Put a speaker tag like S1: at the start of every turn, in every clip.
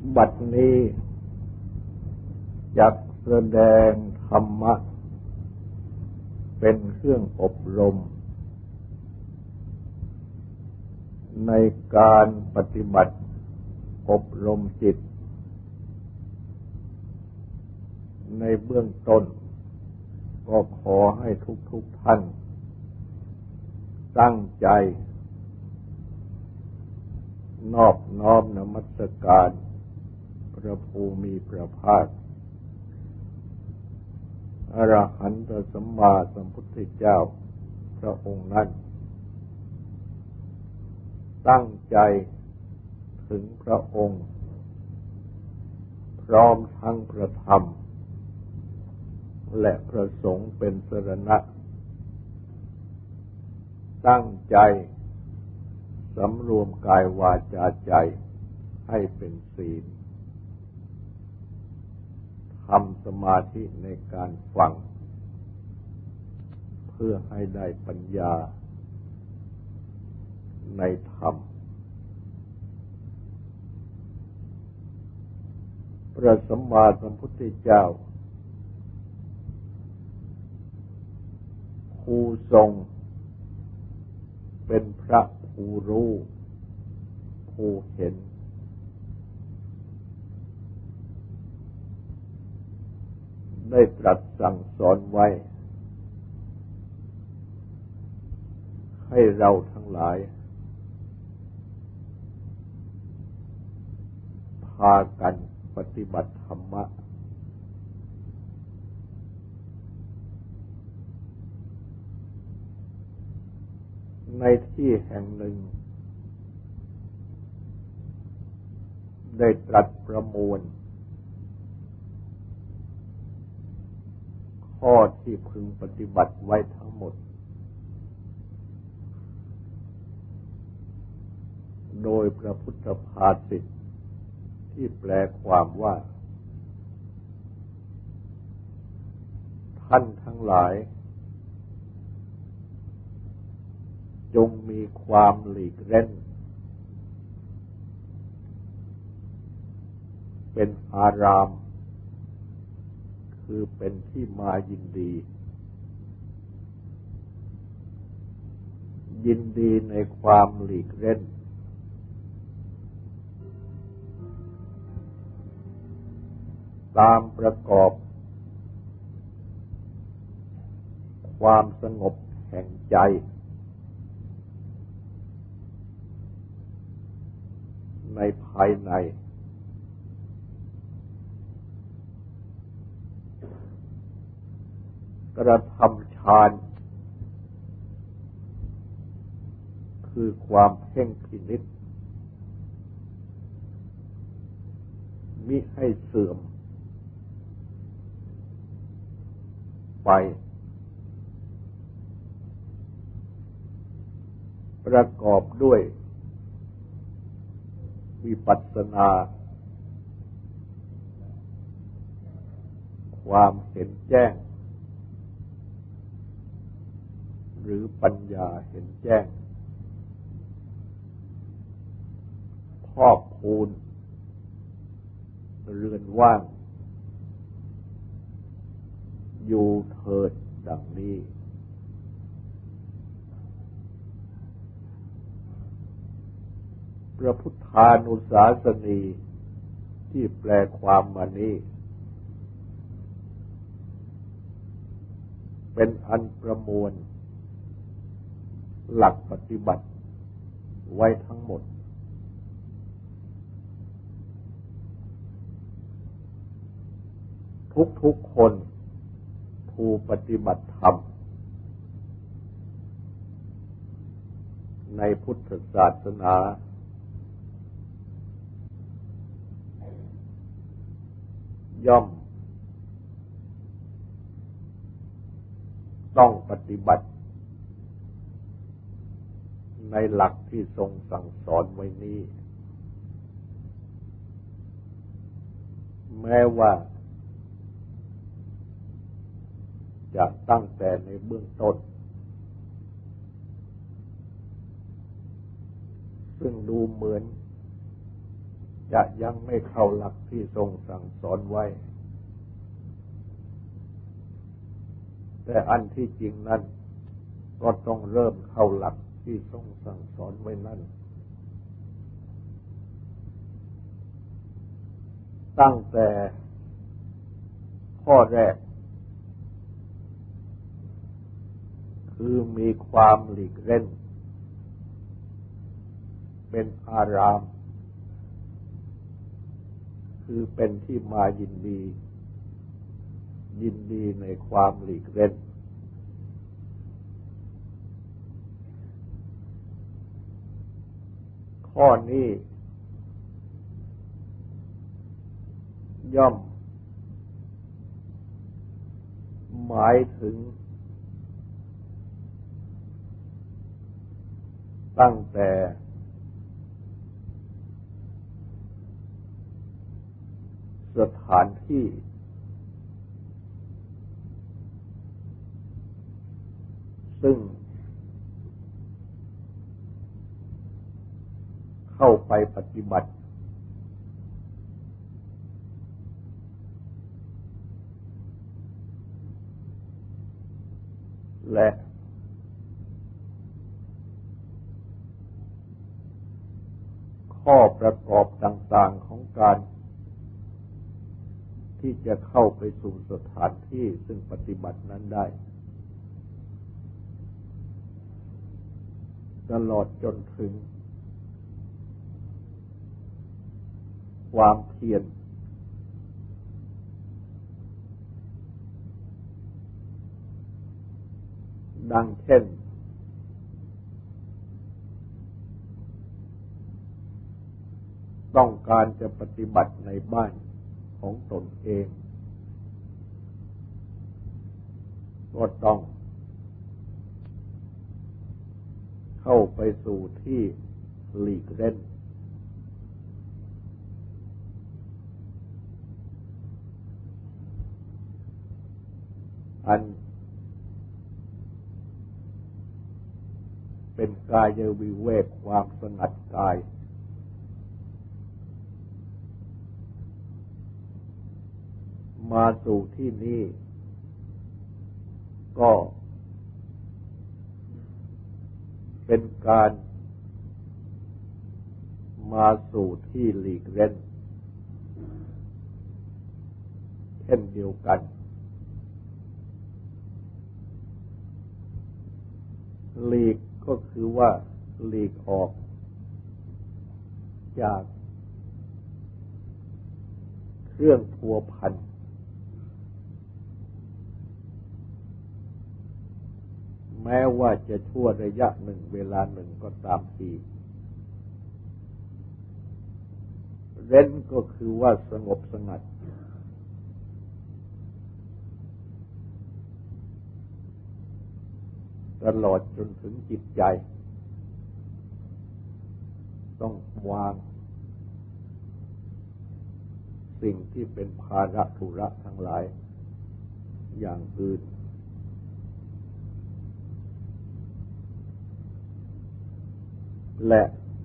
S1: บัดนี้จักแสดงธรรมะเป็นเครื่องอบรมในการปฏิบัติอบรมจิตในเบื้องต้นก็ขอให้ทุกท่านตั้งใจนอบน้อมนมัสการพระภูมิพระภาคอรหันตสัมมาสัมพุทธเจ้าพระองค์นั้นตั้งใจถึงพระองค์พร้อมทั้งพระธรรมและพระสงฆ์เป็นสรณะตั้งใจสำรวมกายวาจาใจให้เป็นศีลทำสมาธิในการฟังเพื่อให้ได้ปัญญาในธรรมพระสัมมาสัมพุทธเจ้าผู้ทรงเป็นพระผู้รู้ผู้เห็นได้ตรัสสั่งสอนไว้ให้เราทั้งหลายพากันปฏิบัติธรรมะในที่แห่งหนึ่งได้ตรัสประมวลข้อที่พึงปฏิบัติไว้ทั้งหมดโดยพระพุทธภาษิตที่แปลความว่าท่านทั้งหลายจงมีความหลีกเล่นเป็นอารามคือเป็นที่มายินดียินดีในความหลีกเล่นตามประกอบความสงบแห่งใจในภายในกระทำฌานคือความเพ่งพินิจมิให้เสื่อมไปประกอบด้วยวิปัสสนาความเห็นแจ้งหรือปัญญาเห็นแจ้งพอกพูนเรือนว่างอยู่เถิดดังนี้พระพุทธานุสาสนีที่แปลความมานี้เป็นอันประมวลหลักปฏิบัติไว้ทั้งหมดทุกคนผู้ปฏิบัติธรรมในพุทธศาสนาย่อมต้องปฏิบัติในหลักที่ทรงสั่งสอนไว้นี้แม้ว่าจะตั้งแต่ในเบื้องต้นซึ่งดูเหมือนจะยังไม่เข้าหลักที่ทรงสั่งสอนไว้แต่อันที่จริงนั้นก็ต้องเริ่มเข้าหลักที่ทรงสั่งสอนไว้นั้นตั้งแต่ข้อแรกคือมีความหลีกเล่นเป็นอารามคือเป็นที่มายินดีในความหลีกเล่นข้อนี้ย่อมหมายถึงตั้งแต่สถานที่ซึ่งเข้าไปปฏิบัติและข้อประกอบต่างๆของการที่จะเข้าไปสู่สถานที่ซึ่งปฏิบัตินั้นได้ตลอดจนถึงความเพียรดังเช่นต้องการจะปฏิบัติในบ้านของตนเองก็ต้องเข้าไปสู่ที่หลีกเล่นอันเป็นกายวิเวกความสงัดกายมาสู่ที่นี่ก็เป็นการมาสู่ที่หลีกเล่นเช่นเดียวกันหลีกก็คือว่าหลีกออกจากเครื่องพัวพันแม้ว่าจะชั่วระยะหนึ่งเวลาหนึ่งก็ตามทีเร้นก็คือว่าสงบสงัดตลอดจนถึงจิตใจต้องวางสิ่งที่เป็นภาระธุระทั้งหลายอย่างอื่นและ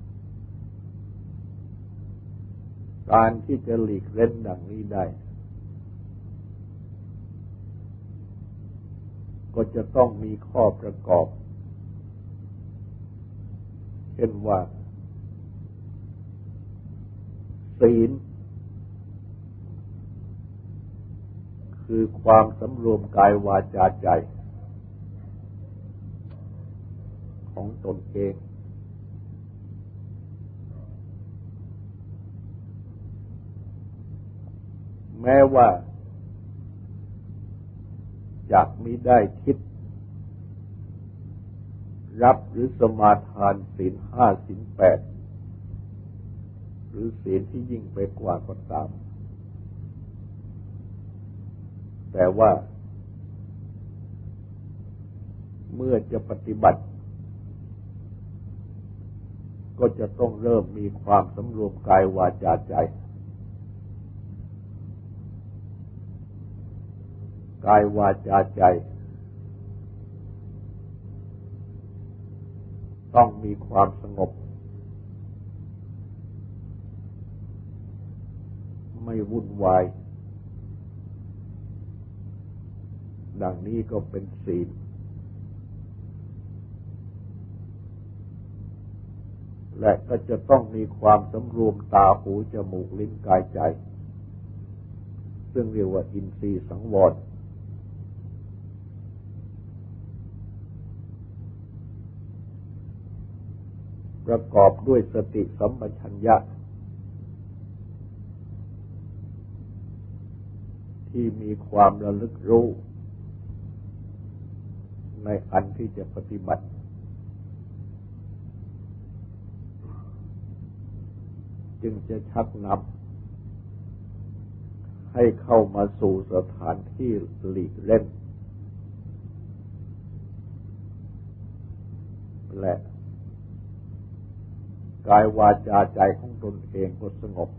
S1: การที่จะหลีกเล่นดังนี้ได้ก็จะต้องมีข้อประกอบเช่นว่าศีลคือความสำรวมกายวาจาใจของตนเองแม้ว่าจะมิได้คิดรับหรือสมาทานศีลห้าศีลแปดหรือศีลที่ยิ่งไปกว่าก็ตามแต่ว่าเมื่อจะปฏิบัติก็จะต้องเริ่มมีความสำรวมกายวาจาใจกายวาจาใจต้องมีความสงบไม่วุ่นวายดังนี้ก็เป็นศีลและก็จะต้องมีความสำรวมตาหูจมูกลิ้นกายใจซึ่งเรียกว่าอินทรีย์สังวรประกอบด้วยสติสัมปชัญญะที่มีความระลึกรู้ในอันที่จะปฏิบัติจึงจะชักนำให้เข้ามาสู่สถานที่หลีกเล่นและกายวาจาใจของตนเองก็สงบ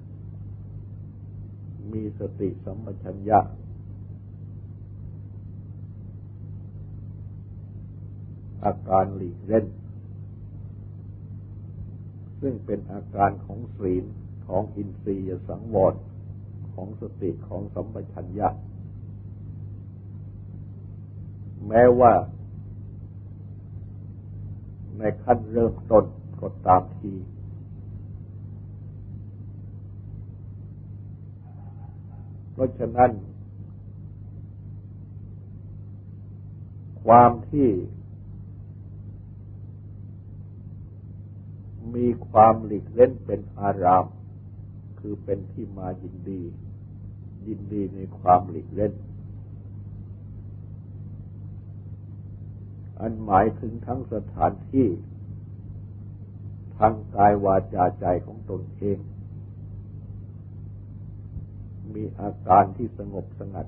S1: มีสติสัมปชัญญะอาการหลีกเล่นซึ่งเป็นอาการของศีลของอินทรียสังวรของสติของสัมปชัญญะแม้ว่าในขั้นเริ่มต้นก็ตามทีเพราะฉะนั้นความที่มีความหลีกเล่นเป็นอารามคือเป็นที่มายินดีในความหลีกเล่นอันหมายถึงทั้งสถานที่ทางกายวาจาใจของตนเองมีอาการที่สงบสงัด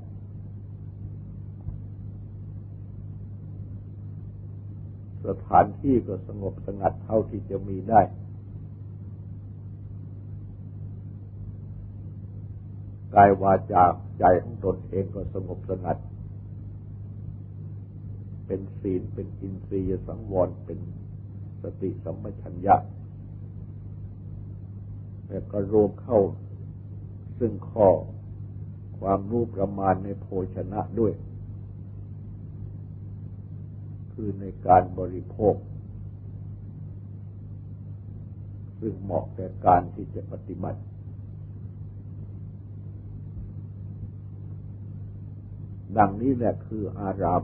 S1: สถานที่ก็สงบสงัดเท่าที่จะมีได้กายวาจาใจของตนเองก็สงบสงัดเป็นศีลเป็นอินทรียสังวรเป็นสติสัมปชัญญะและก็รวมเข้าซึ่งข้อความรู้ประมาณในโภชนะด้วยคือในการบริโภคซึ่งเหมาะแก่การที่จะปฏิบัติดังนี้แหละคืออาราม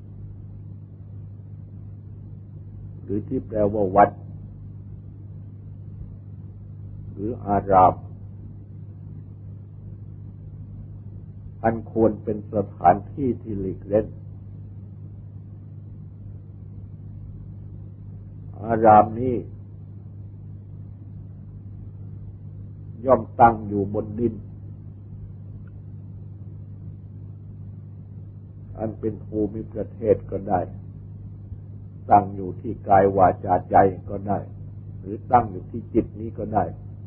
S1: หรือที่แปลว่าวัดหรืออารามอันควรเป็นสถานที่ที่หลีกเล่นอารามนี้ย่อมตั้งอยู่บนดินอันเป็นภูมิประเทศก็ได้ตั้งอยู่ที่กายวาจาใจก็ได้หรือตั้งอยู่ที่จิตนี้ก็ได้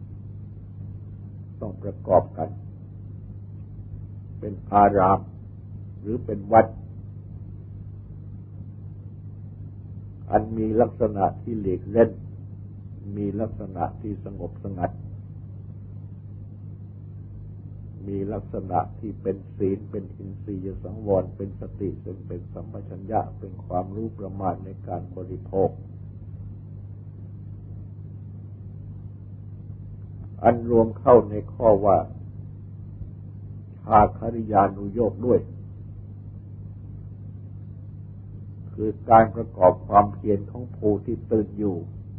S1: ต้องประกอบกันเป็นอารามหรือเป็นวัดอันมีลักษณะที่หลีกเล่นมีลักษณะที่สงบสงัดมีลักษณะที่เป็นศีลเป็นอินทรียสังวรเป็นสติซึ่งเป็นสัมปชัญญะเป็นความรู้ประมาณในการบริโภคอันรวมเข้าในข้อว่าชาคริยานุโยคด้วยคือการประกอบความเพียรของผู้ที่ตื่นอยู่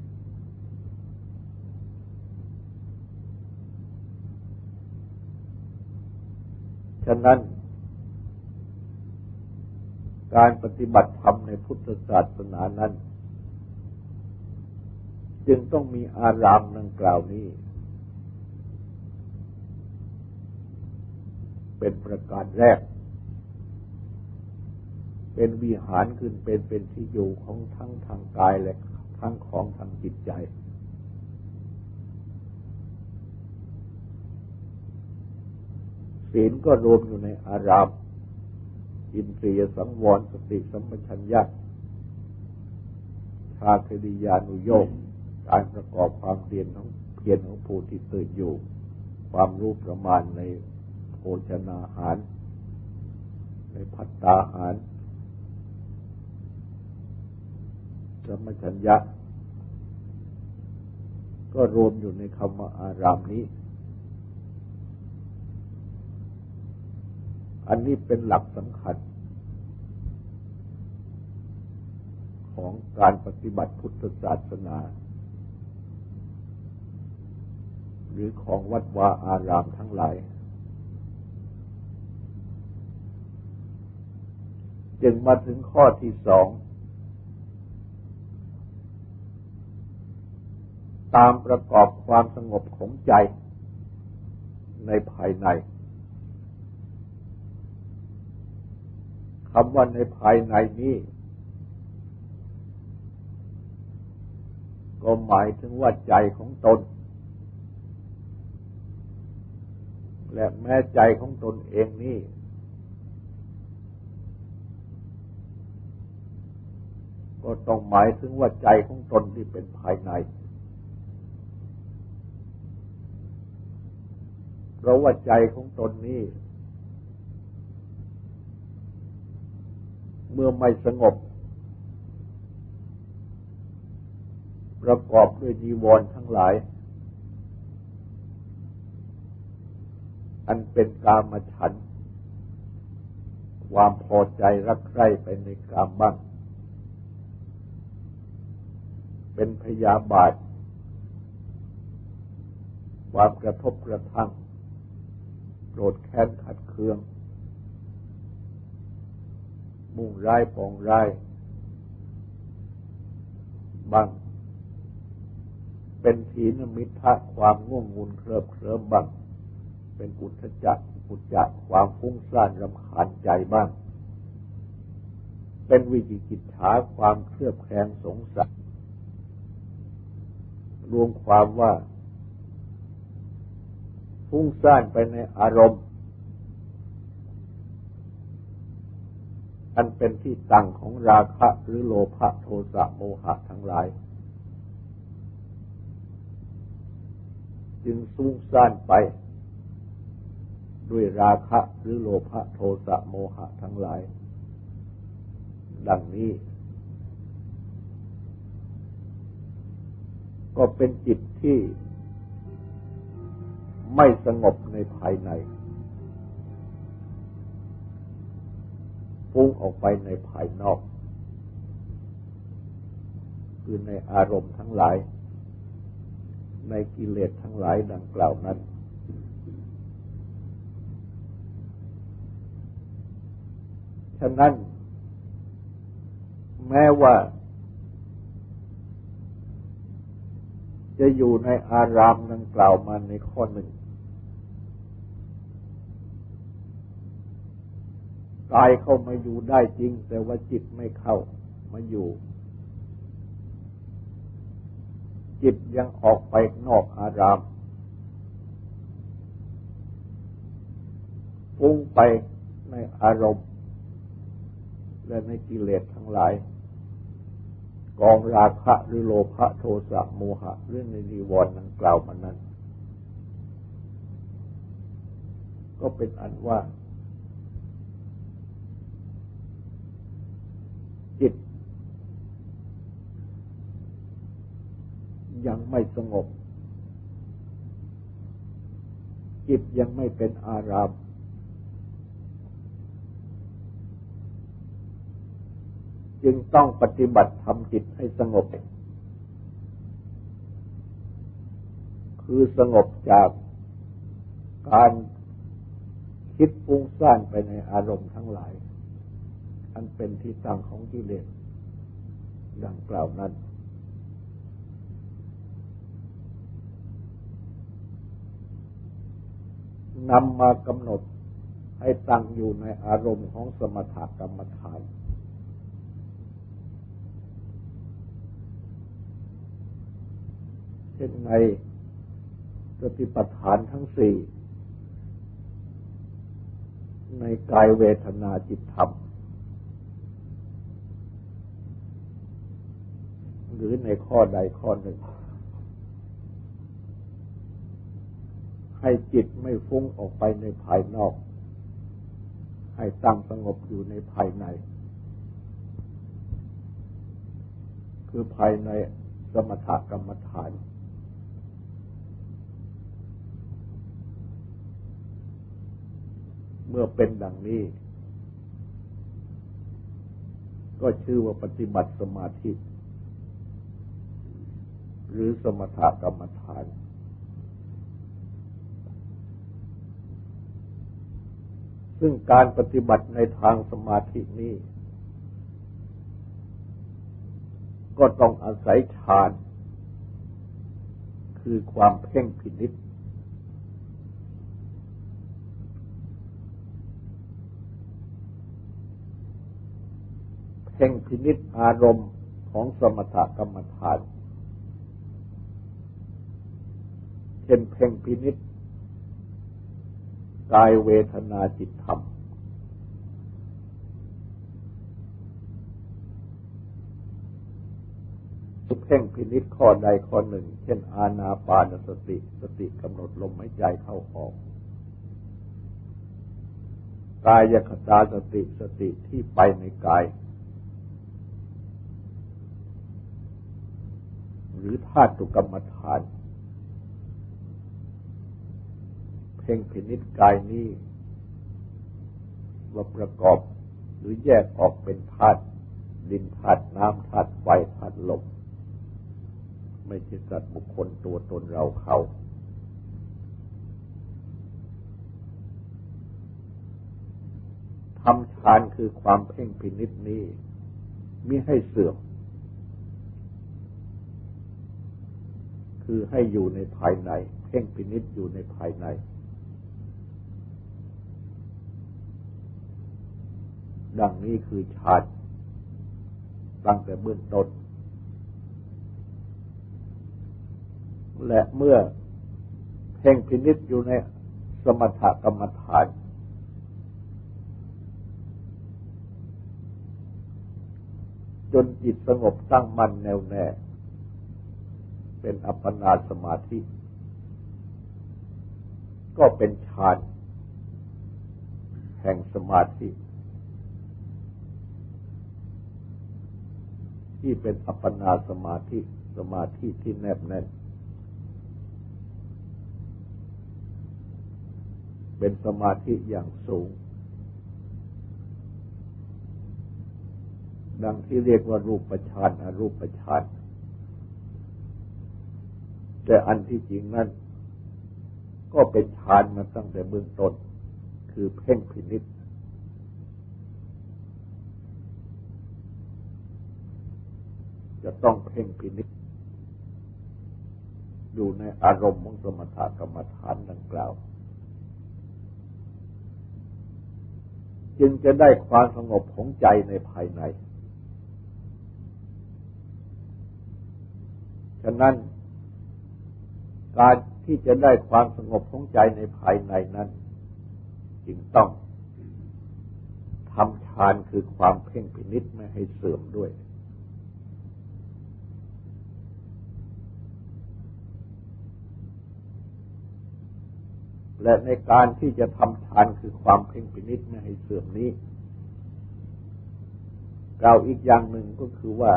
S1: ฉะนั้นการปฏิบัติธรรมในพุทธศาสนานั้นจึงต้องมีอารามดังกล่าวนี้เป็นประการแรกเป็นวิหารขึ้นเป็นที่อยู่ของทั้งทางกายและทั้งของทางจิตใจศีลก็รวมอยู่ในอารามอินทรียสังวรสติสัมปชัญญะชาคริยานุโยคการประกอบความเพียรของผู้ที่ตื่นอยู่ความรู้ประมาณในโภชนาหารในภัตตาหารสัมปชัญญะก็รวมอยู่ในคำว่าอารามนี้อันนี้เป็นหลักสำคัญของการปฏิบัติพุทธศาสนาหรือของวัดวาอารามทั้งหลายจึงมาถึงข้อที่สองตามประกอบความสงบของใจในภายในคำว่าในภายในนี้ก็หมายถึงว่าใจของตนและแม้ใจของตนเองนี่ก็ต้องหมายถึงว่าใจของตนที่เป็นภายในเพราะว่าใจของตนนี้เมื่อไม่สงบประกอบด้วยนิวรณ์ทั้งหลายอันเป็นกามฉันท์ความพอใจรักใคร่ไปในกามบ้างเป็นพยาบาทความกระทบกระทั่งโกรธแค้นขัดเคืองมุ่งร้ายปองร้ายบ้างเป็นถีนมิทะความง่วงงุนเคลิบเคลิ้มบ้างเป็นอุทธัจจะอุจจะความฟุ้งซ่านรำคาญใจบ้างเป็นวิจิกิจฉาความเครือบแคลงสงสัยรวมความว่าฟุ้งซ่านไปในอารมณ์อันเป็นที่ตั้งของราคะหรือโลภะโทสะโมหะทั้งหลายจึงฟุ้งซ่านไปด้วยราคะหรือโลภะโทสะโมหะทั้งหลายดังนี้ก็เป็นจิตที่ไม่สงบในภายในฟุ้งออกไปในภายนอกคือในอารมณ์ทั้งหลายในกิเลสทั้งหลายดังกล่าวนั้นฉะนั้นแม้ว่าจะอยู่ในอารามดังกล่าวมาในข้อหนึ่งกายเข้ามาอยู่ได้จริงแต่ว่าจิตไม่เข้ามาอยู่จิตยังออกไปนอกอารามฟุ้งไปในอารมณ์และในกิเลสทั้งหลายกองราคะหรือโลภะโทสะโมหะเรื่องในนิวรณ์ดังกล่าวมานั้นก็เป็นอันว่าจิตยังไม่สงบจิตยังไม่เป็นอารามจึงต้องปฏิบัติทำจิตให้สงบคือสงบจากการคิดฟุ้งซ่านไปในอารมณ์ทั้งหลายอันเป็นที่ตั้งของกิเลสดังกล่าวนั้นนำมากำหนดให้ตั้งอยู่ในอารมณ์ของสมถกรรมฐานเช่นในสติปัฏฐานทั้งสี่ในกายเวทนาจิตธรรมหรือในข้อใดข้อหนึ่งให้จิตไม่ฟุ้งออกไปในภายนอกให้ตั้งสงบอยู่ในภายในคือภายในสมถกรรมฐานเมื่อเป็นดังนี้ก็ชื่อว่าปฏิบัติสมาธิหรือสมถกรรมฐานซึ่งการปฏิบัติในทางสมาธินี้ก็ต้องอาศัยฌานคือความเพ่งพินิจเพ่งพินิจอารมณ์ของสมถกรรมฐานเช่นเพ่งพินิจกายเวทนาจิตธรรมเพ่งพินิจข้อใดข้อหนึ่งเช่นอานาปานสติสติกำหนดลมหายใจเข้าออกกายคตาสติสติที่ไปในกายหรือธาตุกรรมฐานเพ่งพินิจกายนี้ว่าประกอบหรือแยกออกเป็นธาตุดินธาตุน้ำธาตุไฟธาตุลมไม่ใช่สัตว์บุคคลตัวตนเราเขาทำฌานคือความเพ่งพินิจนี้มิให้เสื่อมคือให้อยู่ในภายในเพ่งพินิจอยู่ในภายในดังนี้คือฌานตั้งแต่เบื้องต้นและเมื่อเพ่งพินิจอยู่ในสมถกรรมฐานจนจิตสงบตั้งมั่นแน่วแน่เป็นอัปปนาสมาธิก็เป็นฌานแห่งสมาธิที่เป็นอัปปนาสมาธิสมาธิที่แนบแน่นเป็นสมาธิอย่างสูงดังที่เรียกว่ารูปฌานอรูปฌานแต่อันที่จริงนั้นก็เป็นฌานมาตั้งแต่เบื้องต้นคือเพ่งพินิจจะต้องเพ่งพินิจอยู่ในอารมณ์ของสมถกรรมฐานดังกล่าวจึงจะได้ความสงบของใจในภายในฉะนั้นการที่จะได้ความสงบของใจในภายในนั้นจึงต้องทำฌานคือความเพ่งพินิจไม่ให้เสื่อมด้วยและในการที่จะทำฌานคือความเพ่งพินิจไม่ให้เสื่อมนี้กล่าวอีกอย่างหนึ่งก็คือว่า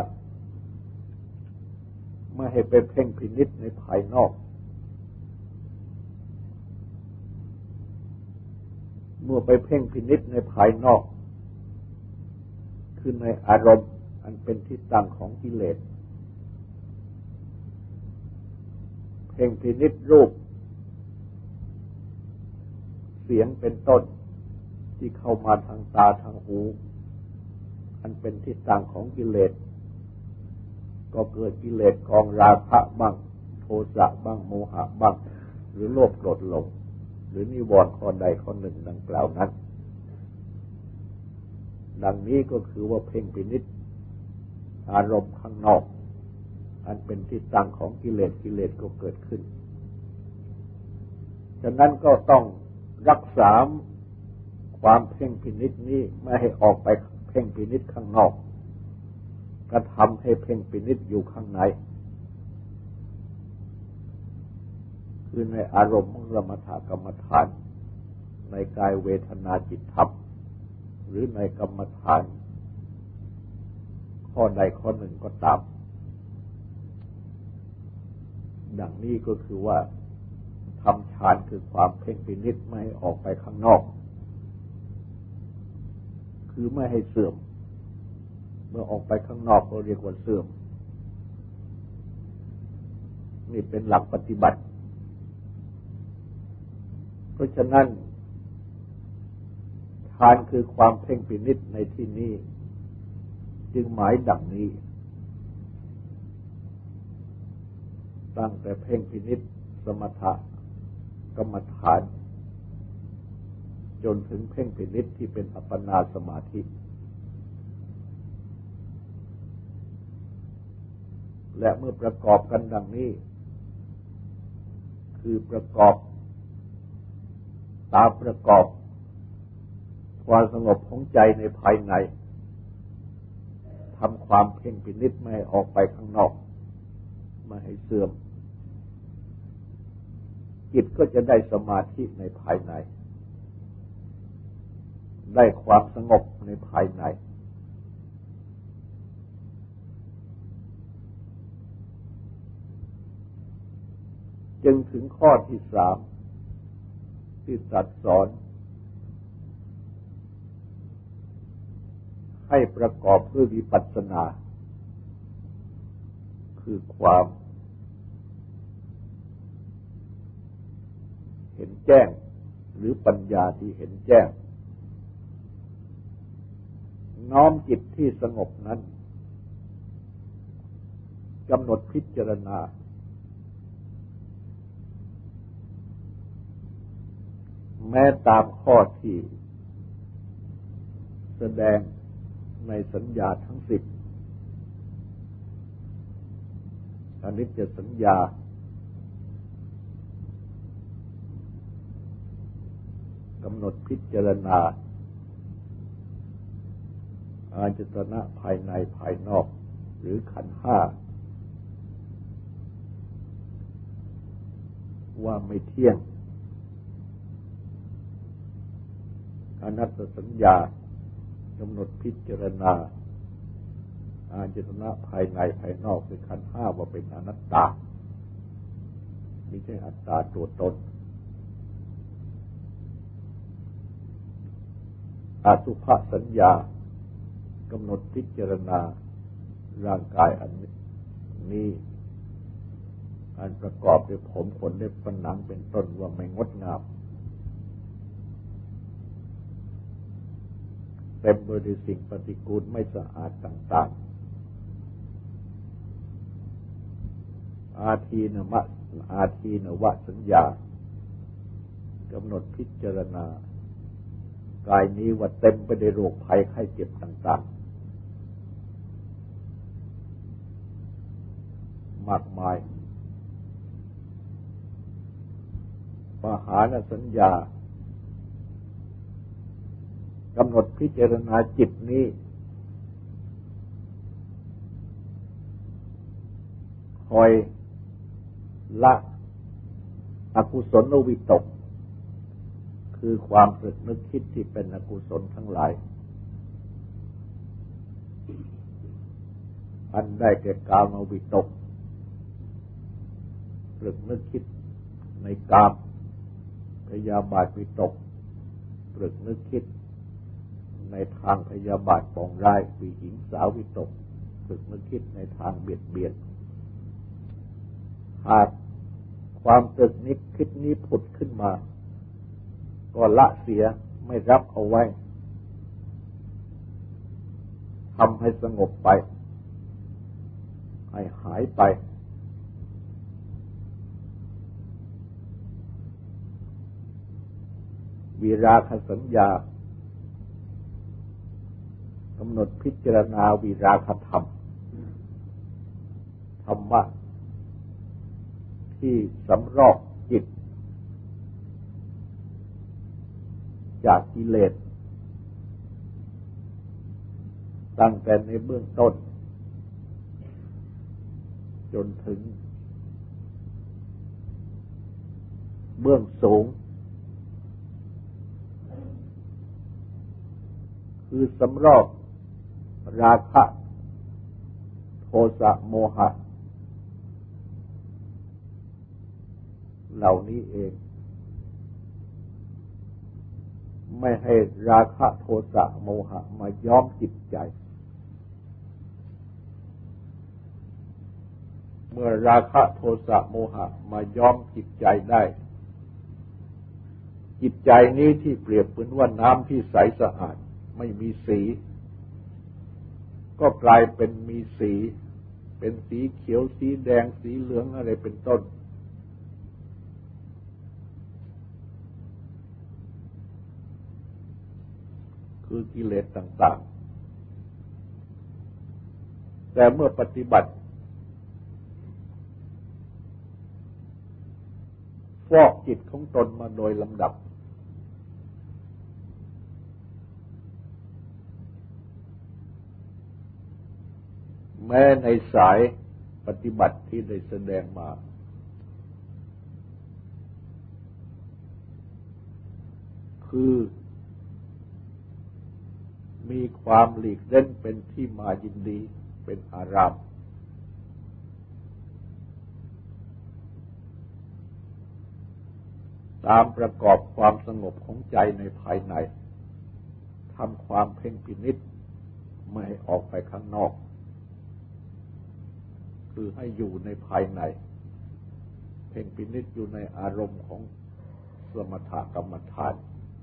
S1: ไม่ให้ไปเพ่งพินิจในภายนอกเมื่อไปเพ่งพินิจในภายนอกคือในอารมณ์อันเป็นที่ตั้งของกิเลสเพ่งพินิจรูปเสียงเป็นต้นที่เข้ามาทางตาทางหูอันเป็นที่ตั้งของกิเลสก็เกิดกิเลสกองราคะบ้างโทสะบ้างโมหะบ้างหรือโลภโกรธหลงหรือนิวรณ์ข้อใดข้อหนึ่งดังกล่าวนั้นดังนี้ก็คือว่าเพ่งพินิจอารมณ์ข้างนอกอันเป็นที่ตั้งของกิเลสกิเลสก็เกิดขึ้นฉะนั้นก็ต้องรักษาความเพ่งพินิจนี้ไม่ให้ออกไปเพ่งพินิจข้างนอกกระทำให้เพ่งพินิจอยู่ข้างในคคือในอารมณ์ของสมถกรรมฐานในกายเวทนาจิตธรรมหรือในกรรมฐานข้อใดข้อหนึ่งก็ตามดังนี้ก็คือว่าทำฌานคือความเพ่งพินิจไม่ให้ออกไปข้างนอกคือไม่ให้เสื่อมเมื่อออกไปข้างนอกก็เรียกว่าเสื่อมนี่เป็นหลักปฏิบัติเพราะฉะนั้นฌานคือความเพ่งพินิจในที่นี้จึงหมายดังนี้ตั้งแต่เพ่งพินิจสมถกรรมฐานจนถึงเพ่งพินิจที่เป็นอัปปนาสมาธิและเมื่อประกอบกันดังนี้คือประกอบตามประกอบความสงบของใจในภายในทำความเพ่งพินิจไม่ให้ออกไปข้างนอกไม่ให้เสื่อมจิตก็จะได้สมาธิในภายในได้ความสงบในภายในจึงถึงข้อที่สามที่ตรัสสอนให้ประกอบด้วยวิปัสสนาคือความเห็นแจ้งหรือปัญญาที่เห็นแจ้งน้อมจิตที่สงบนั้นกำหนดพิจารณาแม้ตามข้อที่แสดงในสัญญาทั้ง10อนิจจสัญญากำหนดพิจารณาอายตนะภายในภายนอกหรือขันธ์ห้าว่าไม่เที่ยงอนัตตสัญญากำหนดพิจารณาอายตนะภายในภายนอกคือขันธ์ห้าว่าเป็นอนัตตาไม่ใช่อัตตาตัวตนอสุภสัญญากำหนดพิจารณาร่างกายอันนี้อันประกอบด้วยผมขนเล็บฟันหนังเป็นต้นว่าไม่งดงามเต็มไปด้วยสิ่งปฏิกูลไม่สะอาดต่างๆอาทีนวสัญญากำหนดพิจารณากายนี้ว่าเต็มไปด้วยโรคภัยไข้เจ็บต่างๆมากมายปหานสัญญากำหนดพิจารณาจิตนี้คอยละอกุศลวิตกคือความตรึกนึกคิดที่เป็นอกุศลทั้งหลายอันได้แก่กามวิตกตรึกนึกคิดในกามพยาบาทวิตกตรึกนึกคิดในทางพยาบาทปองร้ายวิหิงสาวิตกตรึกนึกคิดในทางเบียดเบียนหากความตรึกนึกคิดนี้ผุดขึ้นมาก็ละเสียไม่รับเอาไว้ทำให้สงบไปให้หายไปวิราคะสัญญากำหนดพิจารณาวิราคะธรรมธรรมะที่สำรอกจิตจากกิเลสตั้งแต่ในเบื้องต้นจนถึงเบื้องสูงคือสำรอกราคะโทสะโมหะเหล่านี้เองไม่ให้ราคะโทสะโมหะมาย้อมจิตใจเมื่อราคะโทสะโมหะมาย้อมจิตใจได้จิตใจนี้ที่เปรียบเหมือนว่าน้ำที่ใสสะอาดไม่มีสีก็กลายเป็นมีสีเป็นสีเขียวสีแดงสีเหลืองอะไรเป็นต้นคือกิเลสต่างๆแต่เมื่อปฏิบัติฟอกจิตของตนมาโดยลำดับแม้ในสายปฏิบัติที่ได้แสดงมาคือมีความหลีกเล่นเป็นที่มายินดีเป็นอารามตามประกอบความสงบของใจในภายในทำความเพ่งพินิจไม่ให้ออกไปข้างนอกคือให้อยู่ในภายในเพ่งพินิจอยู่ในอารมณ์ของสมถกรรมฐาน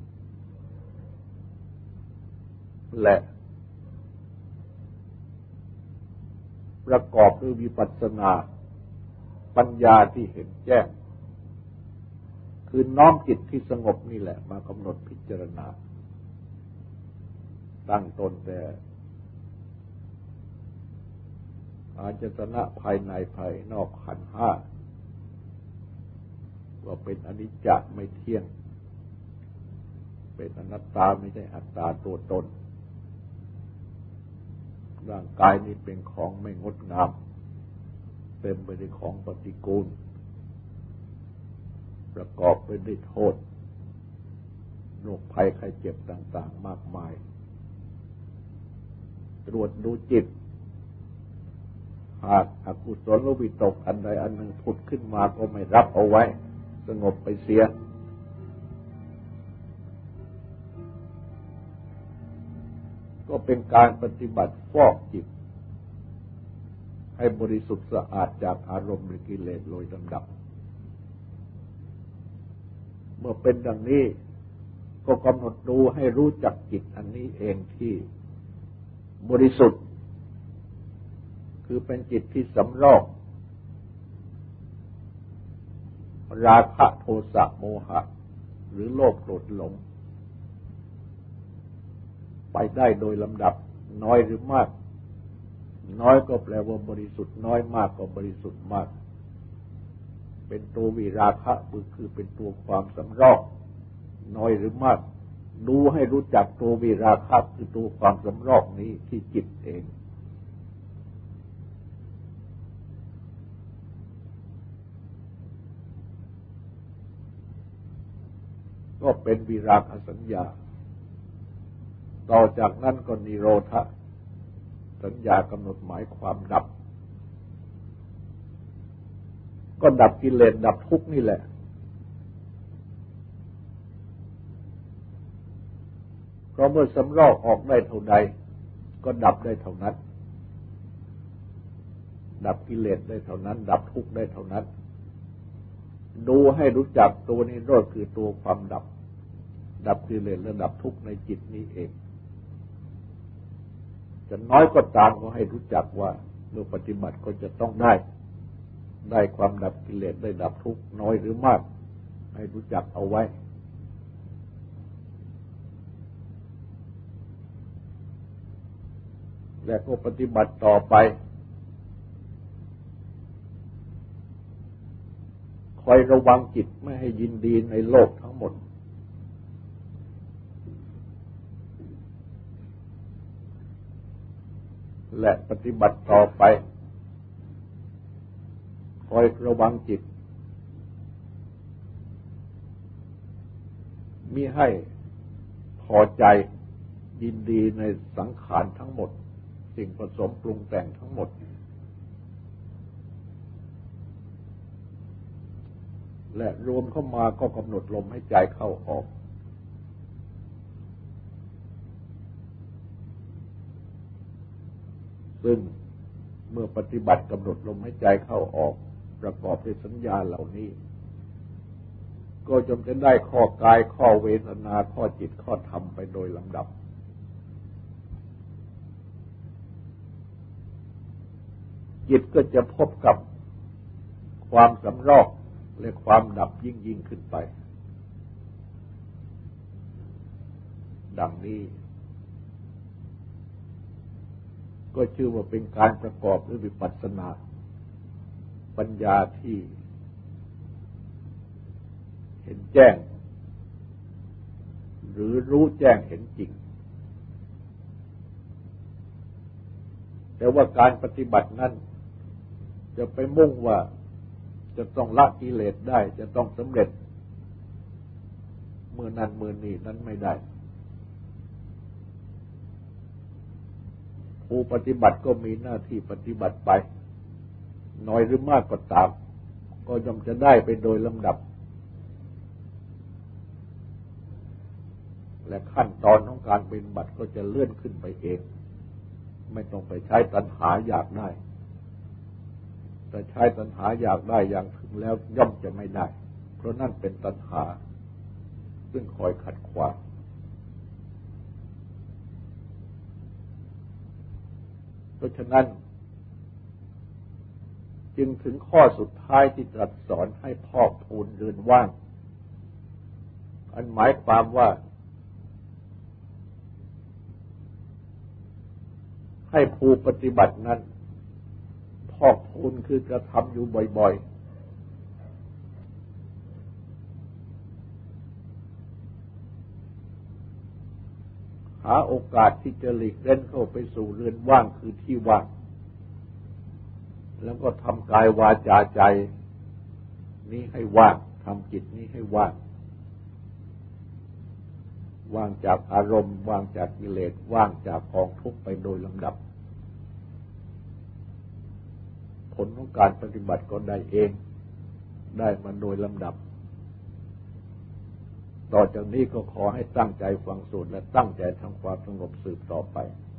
S1: และประกอบด้วยวิปัสสนาปัญญาที่เห็นแจ้งคือน้อมจิตที่สงบนี่แหละมากำหนดพิจารณาตั้งตนแต่อาจตนะภายในภายนอกขันธ์ห้าว่าเป็นอนิจจ์ไม่เที่ยงเป็นอนัตตาไม่ใช่อัตตาตัวตนร่างกายนี้เป็นของไม่งดงามเต็มไปด้วยของปฏิกูลประกอบไปด้วยโทษโรคภัยไข้เจ็บต่างๆมากมายตรวจดูจิตหากอกุศลวิตกอันใดอันหนึ่งผุดขึ้นมาก็ไม่รับเอาไว้สงบไปเสียก็เป็นการปฏิบัติฟอกจิตให้บริสุทธิ์สะอาดจากอารมณ์หรือกิเลสโดยลำดับเมื่อเป็นดังนี้ก็กำหนดดูให้รู้จักจิตอันนี้เองที่บริสุทธิ์คือเป็นจิตที่สำรอกราคะโทสะโมหะหรือโลภโกรธหลงไปได้โดยลำดับน้อยหรือมากน้อยก็แปลว่าบริสุทธิ์น้อยมากก็บริสุทธิ์มากเป็นตัววิราคะคือเป็นตัวความสำรอกน้อยหรือมากดูให้รู้จักตัววิราคะคือตัวความสำรอกนี้ที่จิตเองก็เป็นวิราคะสัญญาต่อจากนั้นก็นิโรธสัญญากำหนดหมายความดับก็ดับกิเลสดับทุกข์นี่แหละเพราะเมื่อสำรอกออกได้เท่าใดก็ดับได้เท่านั้นดับกิเลสได้เท่านั้นดับทุกข์ได้เท่านั้นดูให้รู้จักตัวนิโรธคือตัวความดับดับกิเลสและดับทุกข์ในจิตนี้เองจะน้อยก็ตามก็ให้รู้จักว่าเมื่อปฏิบัติก็จะต้องได้ความดับกิเลสได้ดับทุกข์น้อยหรือมากให้รู้จักเอาไว้และก็ปฏิบัติต่อไปคอยระวังจิตไม่ให้ยินดีในโลกทั้งหมดและปฏิบัติต่อไปคอยระวังจิตมิให้พอใจยินดีในสังขารทั้งหมดสิ่งผสมปรุงแต่งทั้งหมดและรวมเข้ามาก็กำหนดลมให้ใจเข้าออกซึ่งเมื่อปฏิบัติกำหนดลมให้ใจเข้าออกประกอบด้วยสัญญาเหล่านี้ก็จำเป็นได้ข้อกายข้อเวทนาข้อจิตข้อธรรมไปโดยลำดับจิตก็จะพบกับความสำรอกและความดับยิ่งขึ้นไปดังนี้ก็ชื่อว่าเป็นการประกอบด้วยวิปัสสนาปัญญาที่เห็นแจ้งหรือรู้แจ้งเห็นจริงแต่ว่าการปฏิบัตินั้นจะไปมุ่งว่าจะต้องละกิเลสได้จะต้องสำเร็จเมื่อนั้นเมื่อนี้นั้นไม่ได้ผู้ปฏิบัติก็มีหน้าที่ปฏิบัติไปน้อยหรือมากก็ตามก็ย่อมจะได้ไปโดยลำดับและขั้นตอนของการปฏิบัติก็จะเลื่อนขึ้นไปเองไม่ต้องไปใช้ตัณหาอยากได้แต่ใช้ตัณหาอยากได้อย่างถึงแล้วย่อมจะไม่ได้เพราะนั่นเป็นตัณหาซึ่งคอยขัดขวางเพราะฉะนั้นจึงถึงข้อสุดท้ายที่ตรัสสอนให้พอกพูนเรือนว่างอันหมายความว่าให้ผู้ปฏิบัตินั้นพอกพูนคือกระทำอยู่บ่อยๆหาโอกาสที่จะหลีกเล่นเข้าไปสู่เรือนว่างคือที่ว่างแล้วก็ทำกายวาจาใจนี้ให้ว่างทำจิตนี้ให้ว่างว่างจากอารมณ์ว่างจากกิเลสว่างจากกองทุกข์ไปโดยลำดับผลของการปฏิบัติก็ได้เองได้มาโดยลำดับต่อจากนี้ก็ขอให้ตั้งใจฟังสูตรและตั้งใจทำความสงบสืบต่อไป